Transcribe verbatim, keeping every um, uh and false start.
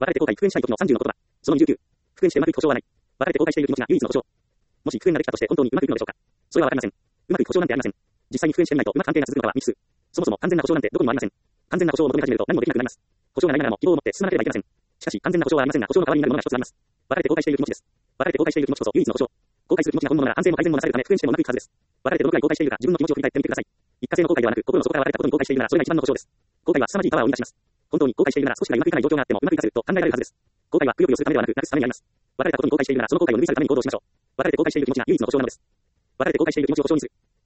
別れて後悔、復縁したい時のさんじゅうの言葉。そのにじゅうきゅう。復縁してうまくいく保証はない。別れて後悔している気持ちが唯一の保証。もし復縁ができたとして本当にうまくいくのでしょうか。それはわかりません。うまくいく保証なんてありません。実際に復縁してみないとうまく関係が続くのは未知数。そもそも完全な保証なんてどこにもありません。完全な保証を求め始めると何もできなくなります。保証がないならも希望を持って進まなければいけません。しかし完全な保証はありませんが、保証の代わりになるものが一つあります。別れて後悔している気持ちです。別れて後悔している気持ちこそ唯一の保証。後悔する気持ちが本物なら安全も改善もなされるため復縁してもうまくいくはずです。別れてどのくらい後悔しているか自分の気持ちを振り返ってみてください。一過性の後悔ではなく、心の底から別れたことに後悔しているならそれが一番の保証です。後悔は凄まじいパワーを生み出します。本当に後悔しているなら少しがうまくいかない状況があってもうまくいかせると考えられるはずです。後悔はくよくよするためではなく、なくすためにあります。別れたことに後悔しているならその後悔を拭い去るために行動しましょう。別れて後悔している気持ちが唯一の保証なのです。別れて後悔している気持ちを保証にする。